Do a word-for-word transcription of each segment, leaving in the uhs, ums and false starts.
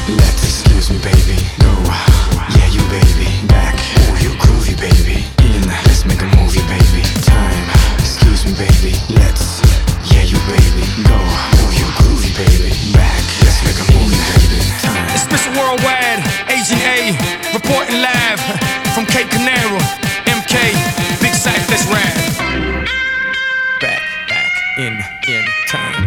Let's excuse me, baby. Go, yeah, you baby. Back, oh, you groovy, baby. In, let's make a movie, baby. Time, excuse me, baby. Let's, yeah, you baby. Go, oh, you groovy, baby. Back, let's make a movie, baby. Time. It's Mister Worldwide, Agent A, reporting live from Cape Canaveral. M K, Big Cypher, let's ride. Back, back, in, in time.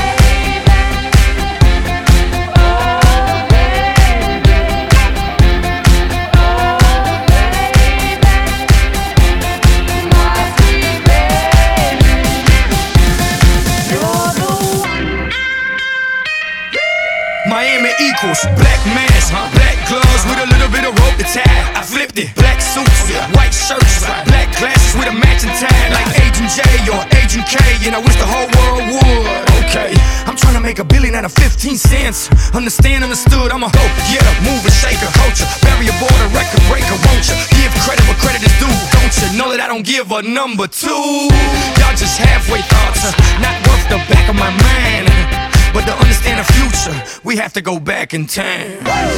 Miami equals black mask, black gloves with a little bit of rope to tie. I flipped it, black suits, white shirts, black glasses with a matching tie. Like Agent J or Agent K, and I wish the whole world would. Okay, I'm trying to make a billion out of fifteen cents. Understand, understood, I'm a hoe, yeah, mover, shaker, culture, barrier border, record breaker, won't you? Give credit where credit is due, don't you know that I don't give a number two? Y'all just halfway thoughts, not worth the back of my mind. But to understand the future, we have to go back in time.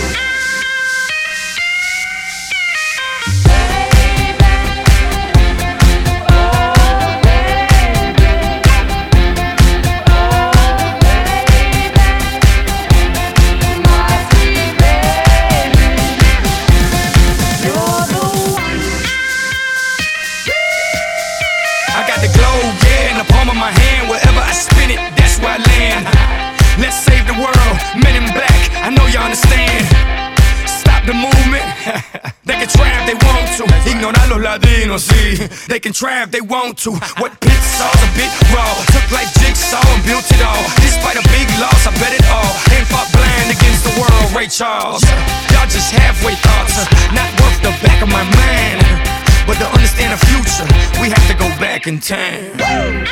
I got the globe, yeah, in the palm of my hand. Wherever I spin it, that's where I land. Let's save the world, men in black, I know you understand. Stop the movement, they can try if they want to. Ignorar los latinos, sí, they can try if they want to. What Pitts saw's a bit raw, took like jigsaw and built it all. Despite a big loss, I bet it all. And fought blind against the world, Ray Charles. Y'all just halfway thoughts, not worth the back of my mind. But to understand the future, we have to go back in time.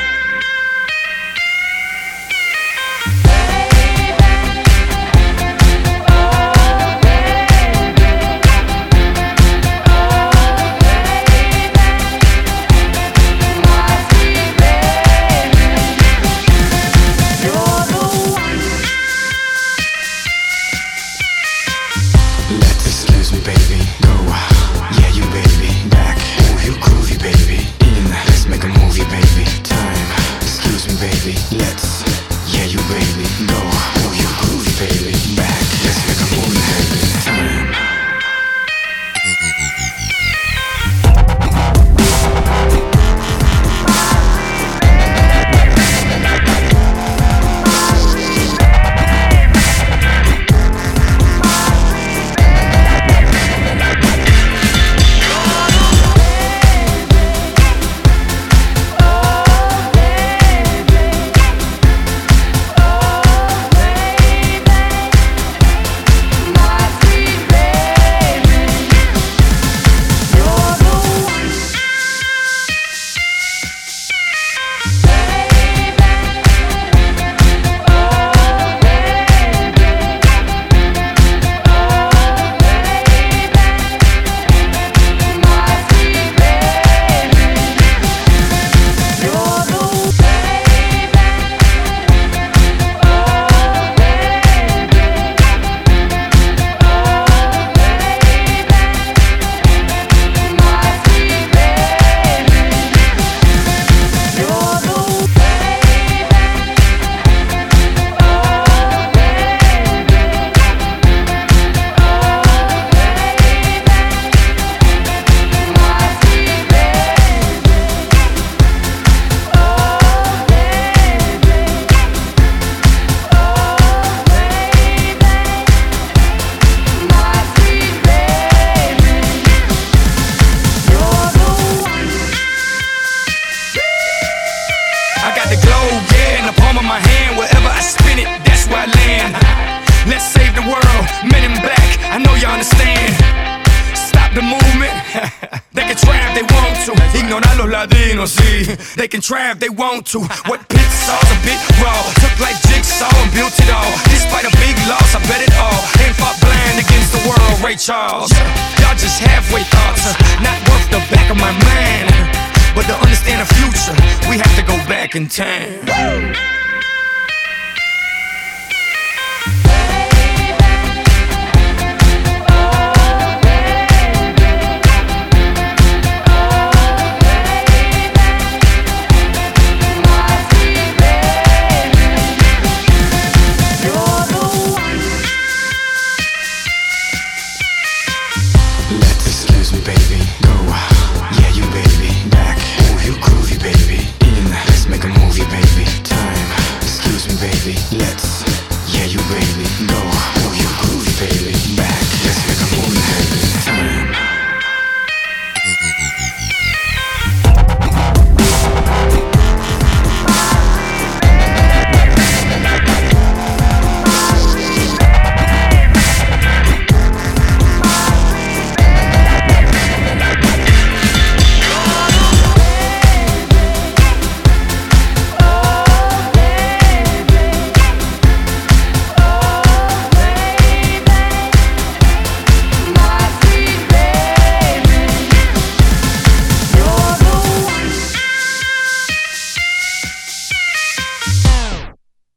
Let's excuse me, baby. Go, yeah, you baby. Back, oh, you groovy, baby. In, let's make a movie, baby. Time, excuse me, baby. Let's, yeah, you baby. Go, oh, you groovy, baby. Back, let's make a movie, baby. Time. Let's save the world, men in black, I know you understand. Stop the movement, they can try if they want to. Ignorar los latinos, sí, they can try if they want to. What Pitts saw's a bit raw, took like jigsaw and built it all. Despite a big loss, I bet it all. And fought blind against the world, Ray Charles. Y'all just halfway thoughts, not worth the back of my mind. But to understand the future, we have to go back in time.